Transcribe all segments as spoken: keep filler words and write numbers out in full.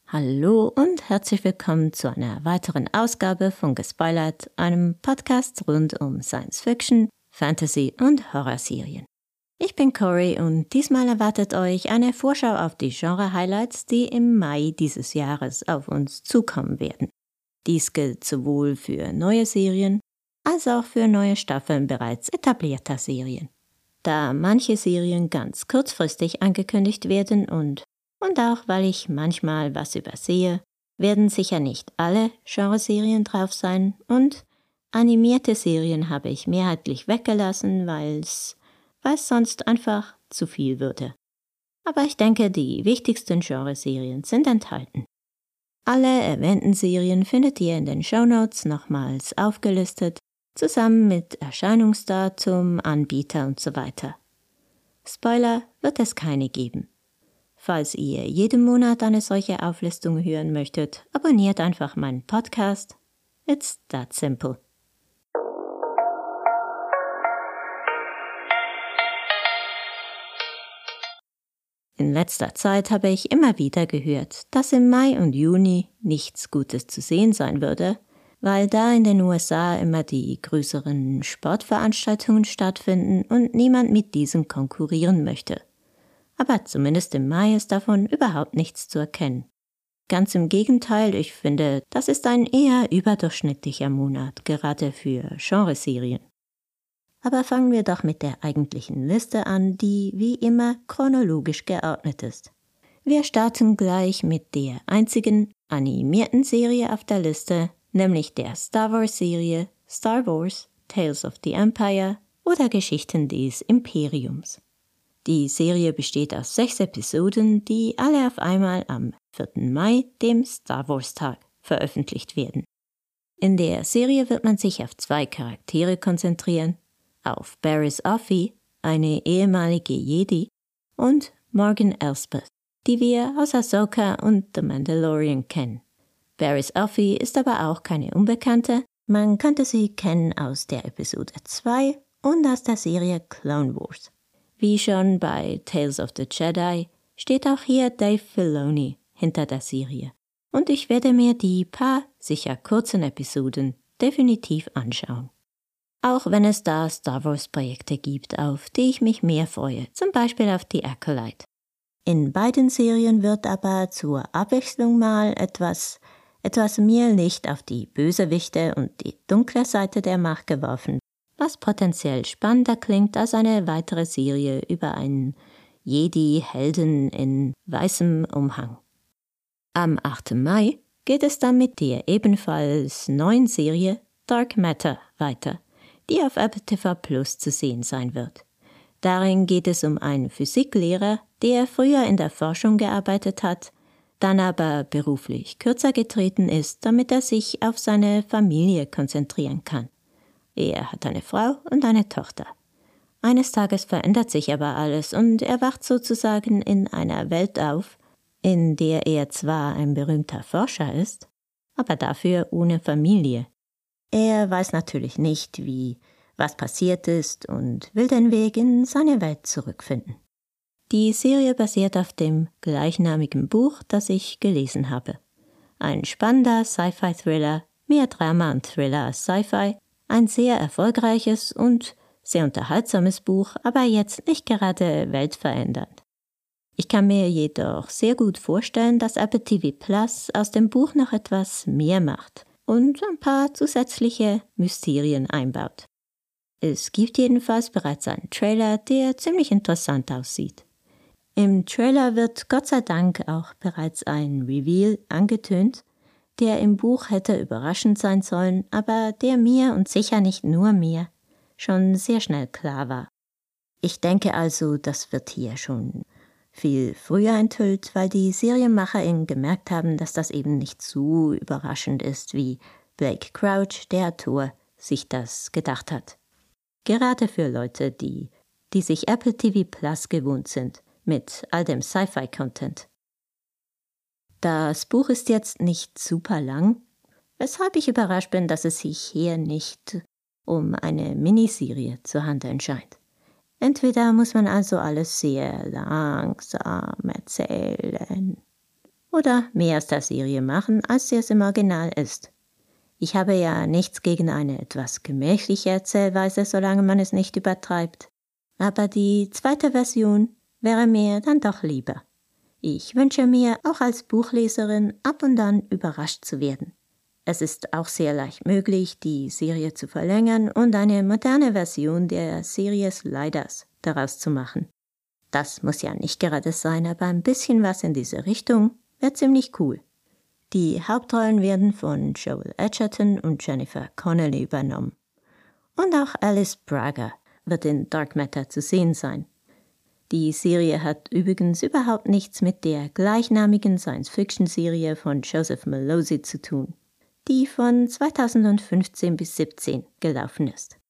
Hallo und herzlich willkommen zu einer weiteren Ausgabe von Gespoilert, einem Podcast rund um Science Fiction, Fantasy und Horrorserien. Ich bin Cory und diesmal erwartet euch eine Vorschau auf die Genre-Highlights, die im Mai dieses Jahres auf uns zukommen werden. Dies gilt sowohl für neue Serien als auch für neue Staffeln bereits etablierter Serien. Da manche Serien ganz kurzfristig angekündigt werden und Und auch weil ich manchmal was übersehe, werden sicher nicht alle Genreserien drauf sein und animierte Serien habe ich mehrheitlich weggelassen, weil's, weil's sonst einfach zu viel würde. Aber ich denke, die wichtigsten Genreserien sind enthalten. Alle erwähnten Serien findet ihr in den Shownotes nochmals aufgelistet, zusammen mit Erscheinungsdatum, Anbieter und so weiter. Spoiler wird es keine geben. Falls ihr jeden Monat eine solche Auflistung hören möchtet, abonniert einfach meinen Podcast. It's that simple. In letzter Zeit habe ich immer wieder gehört, dass im Mai und Juni nichts Gutes zu sehen sein würde, weil da in den U S A immer die größeren Sportveranstaltungen stattfinden und niemand mit diesen konkurrieren möchte. Aber zumindest im Mai ist davon überhaupt nichts zu erkennen. Ganz im Gegenteil, ich finde, das ist ein eher überdurchschnittlicher Monat, gerade für Genreserien. Aber fangen wir doch mit der eigentlichen Liste an, die wie immer chronologisch geordnet ist. Wir starten gleich mit der einzigen animierten Serie auf der Liste, nämlich der Star Wars-Serie Star Wars, Tales of the Empire oder Geschichten des Imperiums. Die Serie besteht aus sechs Episoden, die alle auf einmal am vierten Mai, dem Star Wars Tag, veröffentlicht werden. In der Serie wird man sich auf zwei Charaktere konzentrieren, auf Barriss Offee, eine ehemalige Jedi, und Morgan Elsbeth, die wir aus Ahsoka und The Mandalorian kennen. Barriss Offee ist aber auch keine Unbekannte, man könnte sie kennen aus der Episode zwei und aus der Serie Clone Wars. Wie schon bei Tales of the Jedi steht auch hier Dave Filoni hinter der Serie. Und ich werde mir die paar, sicher kurzen Episoden definitiv anschauen. Auch wenn es da Star Wars Projekte gibt, auf die ich mich mehr freue, zum Beispiel auf The Acolyte. In beiden Serien wird aber zur Abwechslung mal etwas, etwas mehr Licht auf die Bösewichte und die dunkle Seite der Macht geworfen, was potenziell spannender klingt als eine weitere Serie über einen Jedi-Helden in weißem Umhang. Am achten Mai geht es dann mit der ebenfalls neuen Serie Dark Matter weiter, die auf Apple T V Plus zu sehen sein wird. Darin geht es um einen Physiklehrer, der früher in der Forschung gearbeitet hat, dann aber beruflich kürzer getreten ist, damit er sich auf seine Familie konzentrieren kann. Er hat eine Frau und eine Tochter. Eines Tages verändert sich aber alles und er wacht sozusagen in einer Welt auf, in der er zwar ein berühmter Forscher ist, aber dafür ohne Familie. Er weiß natürlich nicht, wie, was passiert ist und will den Weg in seine Welt zurückfinden. Die Serie basiert auf dem gleichnamigen Buch, das ich gelesen habe. Ein spannender Sci-Fi-Thriller, mehr Drama und Thriller als Sci-Fi, ein sehr erfolgreiches und sehr unterhaltsames Buch, aber jetzt nicht gerade weltverändernd. Ich kann mir jedoch sehr gut vorstellen, dass Apple T V Plus aus dem Buch noch etwas mehr macht und ein paar zusätzliche Mysterien einbaut. Es gibt jedenfalls bereits einen Trailer, der ziemlich interessant aussieht. Im Trailer wird Gott sei Dank auch bereits ein Reveal angetönt, der im Buch hätte überraschend sein sollen, aber der mir und sicher nicht nur mir schon sehr schnell klar war. Ich denke also, das wird hier schon viel früher enthüllt, weil die SerienmacherInnen gemerkt haben, dass das eben nicht so überraschend ist, wie Blake Crouch, der Autor, sich das gedacht hat. Gerade für Leute, die, die sich Apple T V Plus gewohnt sind, mit all dem Sci-Fi-Content. Das Buch ist jetzt nicht super lang, weshalb ich überrascht bin, dass es sich hier nicht um eine Miniserie zu handeln scheint. Entweder muss man also alles sehr langsam erzählen, oder mehr aus der Serie machen, als sie es im Original ist. Ich habe ja nichts gegen eine etwas gemächliche Erzählweise, solange man es nicht übertreibt. Aber die zweite Version wäre mir dann doch lieber. Ich wünsche mir auch als Buchleserin ab und an überrascht zu werden. Es ist auch sehr leicht möglich, die Serie zu verlängern und eine moderne Version der Serie Sliders daraus zu machen. Das muss ja nicht gerade sein, aber ein bisschen was in diese Richtung wäre ziemlich cool. Die Hauptrollen werden von Joel Edgerton und Jennifer Connelly übernommen. Und auch Alice Braga wird in Dark Matter zu sehen sein. Die Serie hat übrigens überhaupt nichts mit der gleichnamigen Science-Fiction-Serie von Joseph Mallozzi zu tun, die von zweitausendfünfzehn bis siebzehn gelaufen ist.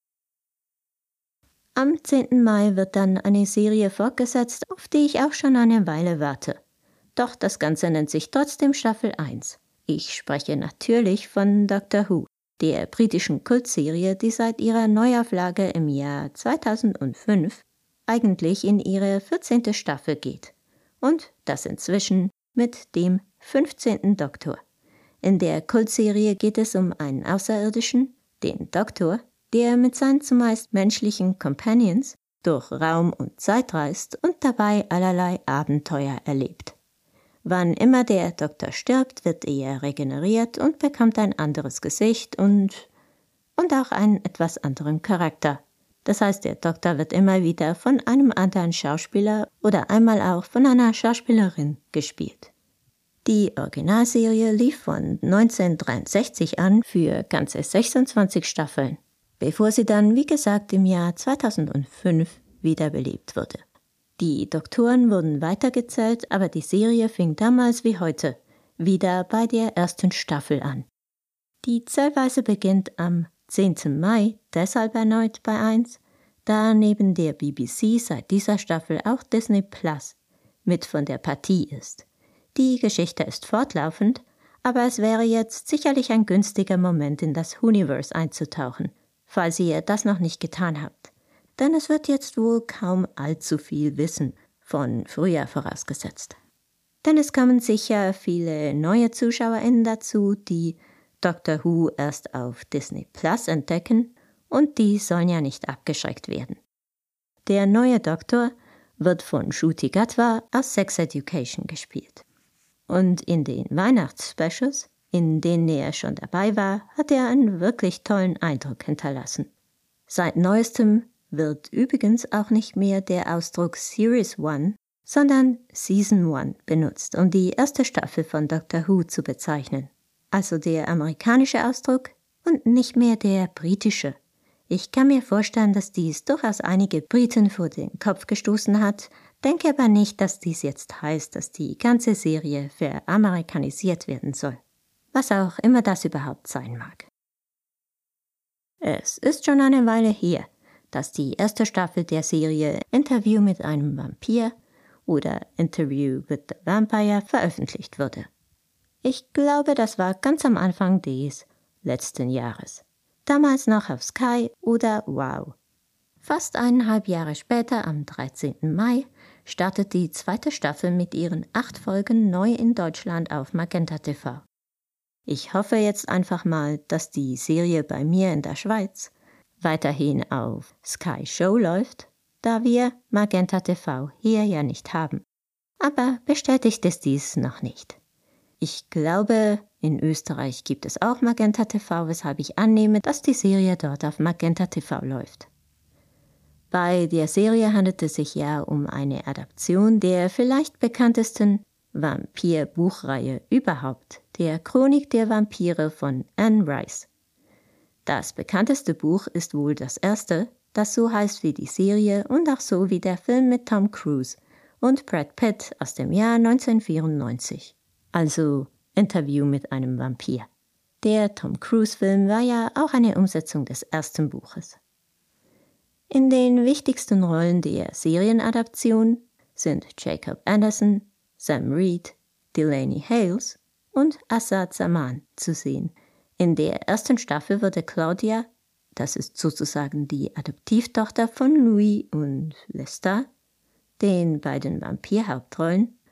Am zehnten Mai wird dann eine Serie fortgesetzt, auf die ich auch schon eine Weile warte. Doch das Ganze nennt sich trotzdem Staffel eins. Ich spreche natürlich von Doctor Who, der britischen Kultserie, die seit ihrer Neuauflage im Jahr zweitausendfünf eigentlich in ihre vierzehnte Staffel geht. Und das inzwischen mit dem fünfzehnten Doktor. In der Kultserie geht es um einen Außerirdischen, den Doktor, der mit seinen zumeist menschlichen Companions durch Raum und Zeit reist und dabei allerlei Abenteuer erlebt. Wann immer der Doktor stirbt, wird er regeneriert und bekommt ein anderes Gesicht und, und auch einen etwas anderen Charakter. Das heißt, der Doktor wird immer wieder von einem anderen Schauspieler oder einmal auch von einer Schauspielerin gespielt. Die Originalserie lief von neunzehnhundertdreiundsechzig an für ganze sechsundzwanzig Staffeln, bevor sie dann, wie gesagt, im Jahr zweitausendfünf wiederbelebt wurde. Die Doktoren wurden weitergezählt, aber die Serie fing damals wie heute wieder bei der ersten Staffel an. Die Zählweise beginnt am zehnten Mai, deshalb erneut bei eins, da neben der B B C seit dieser Staffel auch Disney Plus mit von der Partie ist. Die Geschichte ist fortlaufend, aber es wäre jetzt sicherlich ein günstiger Moment, in das Whoniverse einzutauchen, falls ihr das noch nicht getan habt. Denn es wird jetzt wohl kaum allzu viel wissen, von früher vorausgesetzt. Denn es kommen sicher viele neue ZuschauerInnen dazu, die Doctor Who erst auf Disney Plus entdecken, und die sollen ja nicht abgeschreckt werden. Der neue Doktor wird von Ncuti Gatwa aus Sex Education gespielt. Und in den Weihnachtsspecials, in denen er schon dabei war, hat er einen wirklich tollen Eindruck hinterlassen. Seit neuestem wird übrigens auch nicht mehr der Ausdruck Series One, sondern Season One benutzt, um die erste Staffel von Doctor Who zu bezeichnen. Also der amerikanische Ausdruck und nicht mehr der britische. Ich kann mir vorstellen, dass dies durchaus einige Briten vor den Kopf gestoßen hat, denke aber nicht, dass dies jetzt heißt, dass die ganze Serie veramerikanisiert werden soll. Was auch immer das überhaupt sein mag. Es ist schon eine Weile her, dass die erste Staffel der Serie Interview mit einem Vampir oder Interview with the Vampire veröffentlicht wurde. Ich glaube, das war ganz am Anfang des letzten Jahres. Damals noch auf Sky oder Wow. Fast eineinhalb Jahre später, am dreizehnten Mai, startet die zweite Staffel mit ihren acht Folgen neu in Deutschland auf Magenta T V. Ich hoffe jetzt einfach mal, dass die Serie bei mir in der Schweiz weiterhin auf Sky Show läuft, da wir Magenta T V hier ja nicht haben. Aber bestätigt ist dies noch nicht. Ich glaube, in Österreich gibt es auch Magenta T V, weshalb ich annehme, dass die Serie dort auf Magenta T V läuft. Bei der Serie handelt es sich ja um eine Adaption der vielleicht bekanntesten Vampir-Buchreihe überhaupt, der Chronik der Vampire von Anne Rice. Das bekannteste Buch ist wohl das erste, das so heißt wie die Serie und auch so wie der Film mit Tom Cruise und Brad Pitt aus dem Jahr neunzehnhundertvierundneunzig. Also Interview mit einem Vampir. Der Tom Cruise-Film war ja auch eine Umsetzung des ersten Buches. In den wichtigsten Rollen der Serienadaption sind Jacob Anderson, Sam Reed, Delaney Hales und Assad Zaman zu sehen. In der ersten Staffel wurde Claudia, das ist sozusagen die Adoptivtochter von Louis und Lestat, den beiden Vampirhauptrollen,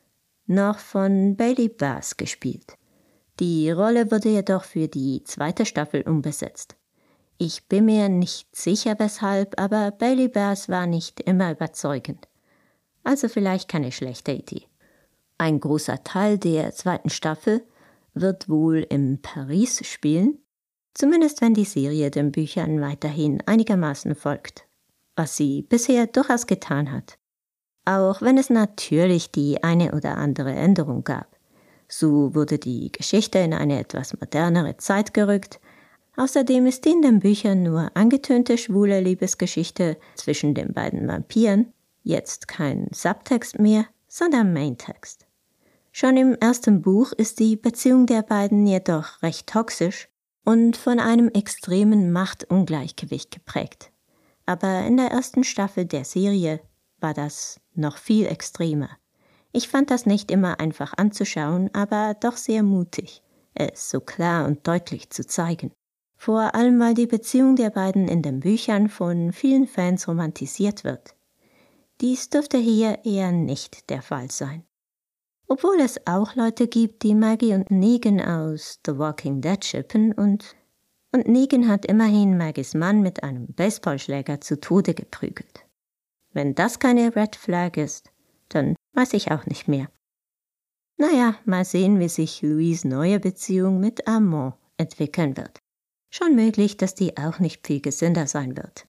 noch von Bailey Bass gespielt. Die Rolle wurde jedoch für die zweite Staffel umbesetzt. Ich bin mir nicht sicher weshalb, aber Bailey Bass war nicht immer überzeugend. Also vielleicht keine schlechte Idee. Ein großer Teil der zweiten Staffel wird wohl in Paris spielen, zumindest wenn die Serie den Büchern weiterhin einigermaßen folgt, was sie bisher durchaus getan hat. Auch wenn es natürlich die eine oder andere Änderung gab. So wurde die Geschichte in eine etwas modernere Zeit gerückt. Außerdem ist in den Büchern nur angetönte schwule Liebesgeschichte zwischen den beiden Vampiren, jetzt kein Subtext mehr, sondern Maintext. Schon im ersten Buch ist die Beziehung der beiden jedoch recht toxisch und von einem extremen Machtungleichgewicht geprägt. Aber in der ersten Staffel der Serie war das noch viel extremer. Ich fand das nicht immer einfach anzuschauen, aber doch sehr mutig, es so klar und deutlich zu zeigen. Vor allem, weil die Beziehung der beiden in den Büchern von vielen Fans romantisiert wird. Dies dürfte hier eher nicht der Fall sein. Obwohl es auch Leute gibt, die Maggie und Negan aus The Walking Dead schippen und, und Negan hat immerhin Maggies Mann mit einem Baseballschläger zu Tode geprügelt. Wenn das keine Red Flag ist, dann weiß ich auch nicht mehr. Naja, mal sehen, wie sich Louis' neue Beziehung mit Armand entwickeln wird. Schon möglich, dass die auch nicht viel gesünder sein wird.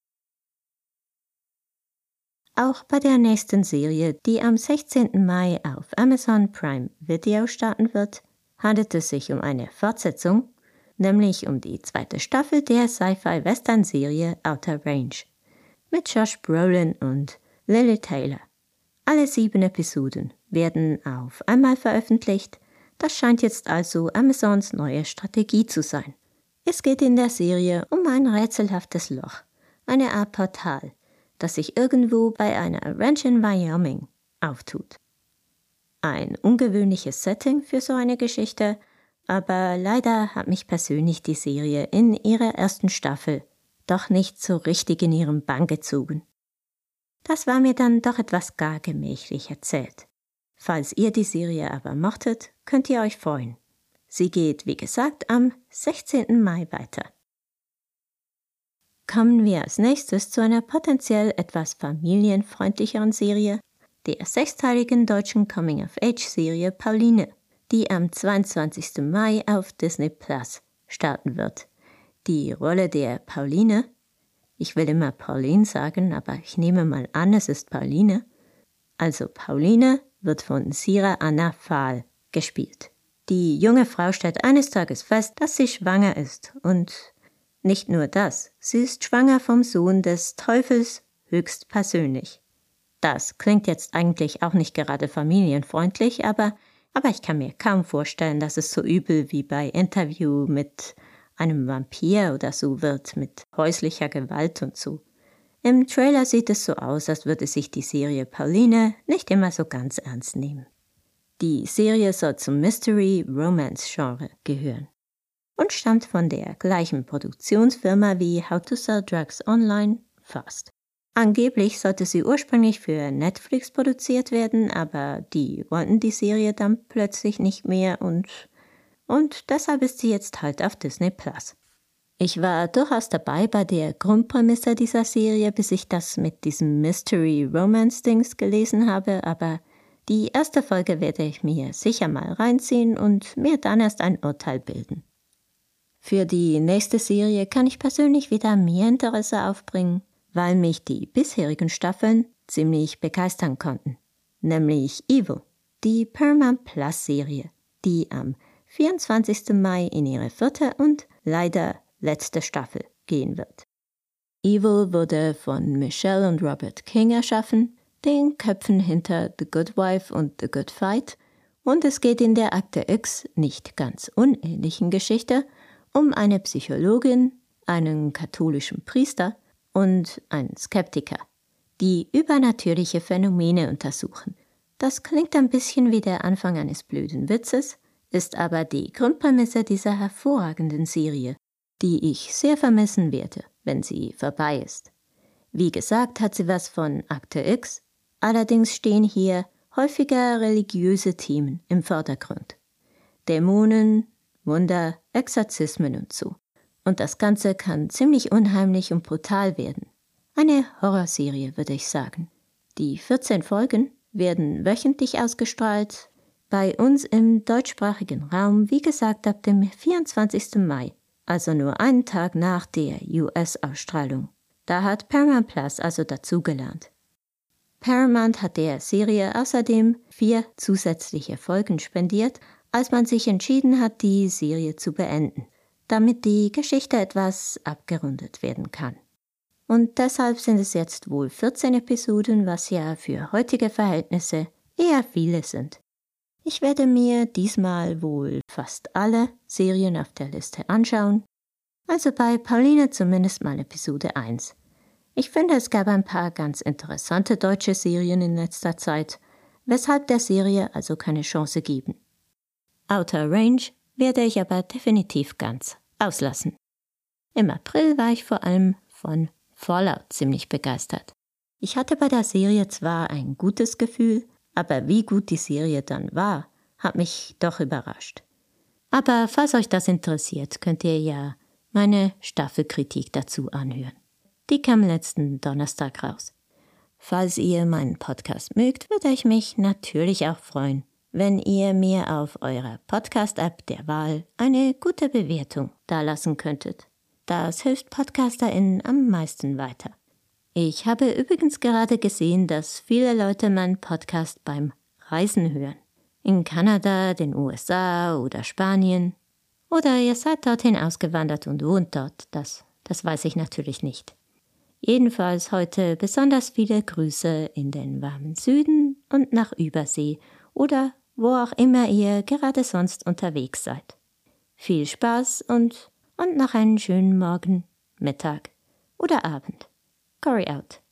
Auch bei der nächsten Serie, die am sechzehnten Mai auf Amazon Prime Video starten wird, handelt es sich um eine Fortsetzung, nämlich um die zweite Staffel der Sci-Fi-Western-Serie Outer Range mit Josh Brolin und Lily Taylor. Alle sieben Episoden werden auf einmal veröffentlicht. Das scheint jetzt also Amazons neue Strategie zu sein. Es geht in der Serie um ein rätselhaftes Loch, eine Art Portal, das sich irgendwo bei einer Ranch in Wyoming auftut. Ein ungewöhnliches Setting für so eine Geschichte, aber leider hat mich persönlich die Serie in ihrer ersten Staffel doch nicht so richtig in ihren Bann gezogen. Das war mir dann doch etwas gar gemächlich erzählt. Falls ihr die Serie aber mochtet, könnt ihr euch freuen. Sie geht, wie gesagt, am sechzehnten Mai weiter. Kommen wir als nächstes zu einer potenziell etwas familienfreundlicheren Serie, der sechsteiligen deutschen Coming-of-Age-Serie Pauline, die am zweiundzwanzigsten Mai auf Disney Plus starten wird. Die Rolle der Pauline, ich will immer Pauline sagen, aber ich nehme mal an, es ist Pauline, also Pauline wird von Sira Anna Fahl gespielt. Die junge Frau stellt eines Tages fest, dass sie schwanger ist und nicht nur das, sie ist schwanger vom Sohn des Teufels höchstpersönlich. Das klingt jetzt eigentlich auch nicht gerade familienfreundlich, aber, aber ich kann mir kaum vorstellen, dass es so übel wie bei Interview mit einem Vampir oder so wird, mit häuslicher Gewalt und so. Im Trailer sieht es so aus, als würde sich die Serie Pauline nicht immer so ganz ernst nehmen. Die Serie soll zum Mystery-Romance-Genre gehören und stammt von der gleichen Produktionsfirma wie How to Sell Drugs Online, Fast. Angeblich sollte sie ursprünglich für Netflix produziert werden, aber die wollten die Serie dann plötzlich nicht mehr und, und deshalb ist sie jetzt halt auf Disney Plus. Ich war durchaus dabei bei der Grundprämisse dieser Serie, bis ich das mit diesem Mystery-Romance-Dings gelesen habe, aber die erste Folge werde ich mir sicher mal reinziehen und mir dann erst ein Urteil bilden. Für die nächste Serie kann ich persönlich wieder mehr Interesse aufbringen, weil mich die bisherigen Staffeln ziemlich begeistern konnten. Nämlich Evil, die Paramount Plus Serie, die am vierundzwanzigsten Mai in ihre vierte und leider letzte Staffel gehen wird. Evil wurde von Michelle und Robert King erschaffen, den Köpfen hinter The Good Wife und The Good Fight, und es geht in der Akte X nicht ganz unähnlichen Geschichte um eine Psychologin, einen katholischen Priester und einen Skeptiker, die übernatürliche Phänomene untersuchen. Das klingt ein bisschen wie der Anfang eines blöden Witzes, ist aber die Grundprämisse dieser hervorragenden Serie, die ich sehr vermissen werde, wenn sie vorbei ist. Wie gesagt, hat sie was von Akte X, allerdings stehen hier häufiger religiöse Themen im Vordergrund. Dämonen, Wunder, Exorzismen und so. Und das Ganze kann ziemlich unheimlich und brutal werden. Eine Horrorserie, würde ich sagen. Die vierzehn Folgen werden wöchentlich ausgestrahlt. Bei uns im deutschsprachigen Raum, wie gesagt, ab dem vierundzwanzigsten Mai, also nur einen Tag nach der U S-Ausstrahlung. Da hat Paramount Plus also dazugelernt. Paramount hat der Serie außerdem vier zusätzliche Folgen spendiert, als man sich entschieden hat, die Serie zu beenden, damit die Geschichte etwas abgerundet werden kann. Und deshalb sind es jetzt wohl vierzehn Episoden, was ja für heutige Verhältnisse eher viele sind. Ich werde mir diesmal wohl fast alle Serien auf der Liste anschauen, also bei Pauline zumindest mal Episode eins. Ich finde, es gab ein paar ganz interessante deutsche Serien in letzter Zeit, weshalb der Serie also keine Chance geben. Outer Range werde ich aber definitiv ganz auslassen. Im April war ich vor allem von Fallout ziemlich begeistert. Ich hatte bei der Serie zwar ein gutes Gefühl, aber wie gut die Serie dann war, hat mich doch überrascht. Aber falls euch das interessiert, könnt ihr ja meine Staffelkritik dazu anhören. Die kam letzten Donnerstag raus. Falls ihr meinen Podcast mögt, würde ich mich natürlich auch freuen, wenn ihr mir auf eurer Podcast-App der Wahl eine gute Bewertung dalassen könntet. Das hilft PodcasterInnen am meisten weiter. Ich habe übrigens gerade gesehen, dass viele Leute meinen Podcast beim Reisen hören. In Kanada, den U S A oder Spanien. Oder ihr seid dorthin ausgewandert und wohnt dort. Das, das weiß ich natürlich nicht. Jedenfalls heute besonders viele Grüße in den warmen Süden und nach Übersee oder wo auch immer ihr gerade sonst unterwegs seid. Viel Spaß und, und noch einen schönen Morgen, Mittag oder Abend. Cory out.